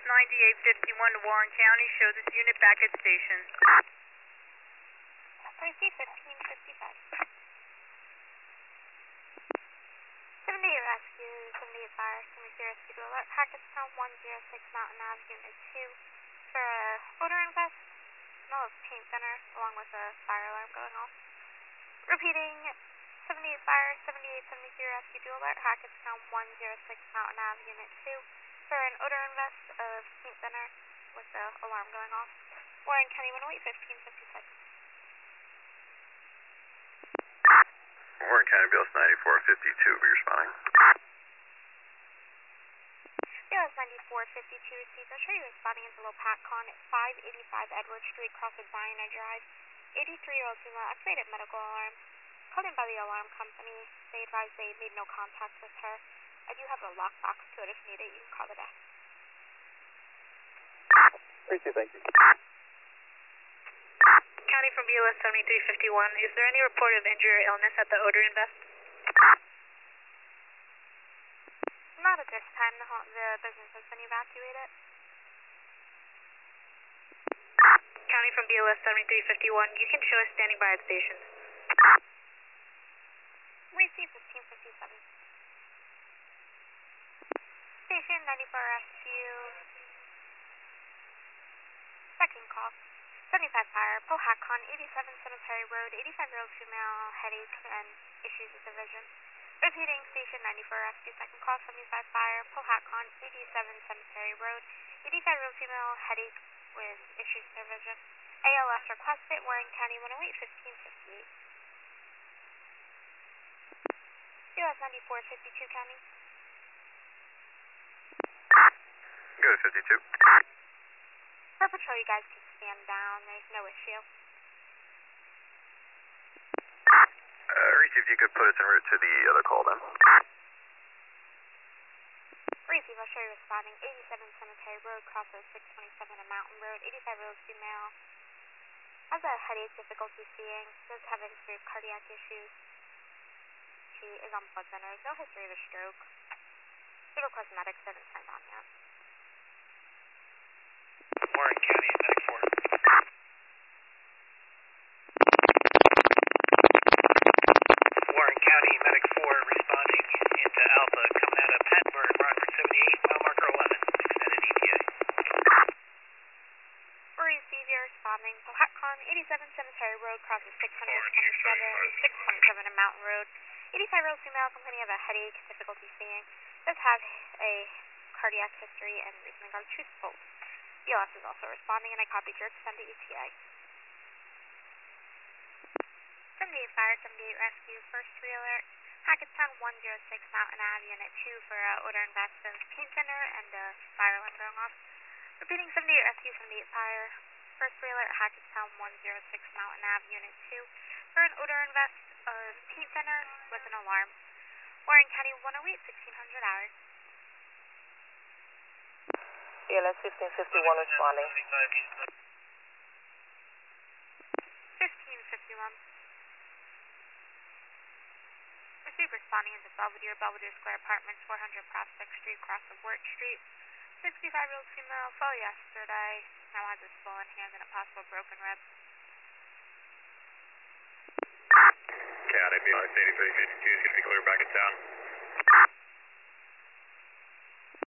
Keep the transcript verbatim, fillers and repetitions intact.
ninety-eight fifty-one to Warren County. Show this unit back at station. Receive fifteen fifty-five. seventy-eight rescue, seventy-eight fire, seventy-three rescue to alert. Hackettstown one oh six Mountain Ave, Unit two. For a odor invest, smell of paint thinner, along with a fire alarm going off. Repeating, seventy-eight fire, seventy-eight seventy-three rescue to alert. Hackettstown one oh six Mountain Ave, Unit two. For an odor invest of paint thinner with the alarm going off. Warren County one oh eight fifteen fifty-six. Warren County B L S ninety-four fifty-two, be responding. B L S ninety-four fifty-two received. I'll show you responding into low PATCON at five eighty-five Edward Street, cross with Diana Drive. eighty-three-year-old female activated medical alarm. Called in by the alarm company. They advised they made no contact with her. I do have a lockbox to it if needed. You can call the desk. Appreciate it, thank you. County from B L S seventy-three fifty-one. Is there any report of injury or illness at the odor invest? Not at this time. The, home, the business has been evacuated. County from B L S seventy-three fifty-one. You can show us standing by at station. Receive fifteen fifty-seven. Station ninety-four rescue. Second call. seventy-five fire, Pohacon, eighty-seven Cemetery Road, eighty-five-year-old female, headache and issues with the vision. Repeating, station ninety-four rescue, second call, seventy-five fire, Pohacon, eighty-seven Cemetery Road, eighty-five-year-old female, headache with issues with her vision. A L S requested, Warren County one oh eight fifteen fifty-eight. B L S ninety-four fifty-two County. Go to fifty-two. For patrol, you guys can stand down. There's no issue. Uh, Reese, if you could put us en route to the other call then. Receive, I'll show you responding. eighty-seven Cemetery Road, crossover six twenty-seven and Mountain Road. eighty-five-year-old female. Has a headache, difficulty seeing. Does have a history of cardiac issues. She is on blood thinners. No history of a stroke. Fetal cosmetics haven't turned on yet. Warren County, Medic four. Warren County, Medic four, responding into Alpha, coming out of Pattenberg, Rockford seventy-eight, mile marker eleven, extended E T A. Receive, you're responding. Pohacon, eighty-seven Cemetery Road, crosses six twenty-seven, six twenty-seven and Mountain Road. eighty-five-year-old female complaining of a headache, difficulty seeing. Does have a cardiac history and recently got a tooth pulled. B L S is also responding, and I copied your extended E T A. seventy-eight fire, seventy-eight rescue, first three alert. Hackettstown one oh six Mountain Ave, Unit two for uh, odor invest of paint thinner and uh, fire alarm going off. Repeating, seventy-eight rescue, seventy-eight fire, first three alert. Hackettstown one oh six Mountain Ave, Unit two for an odor invest of paint thinner with an alarm. Warren County one oh eight, sixteen hundred hours. B L S fifteen fifty-one responding. fifteen fifty-one. Receive responding into Belvedere, Belvedere Square Apartments, four hundred Prospect Street, across of Wirt Street. sixty-five-year-old female, saw yesterday, now has a swollen hand and a possible broken rib. County B L S eighty-three fifty-two is going to be clear back in town.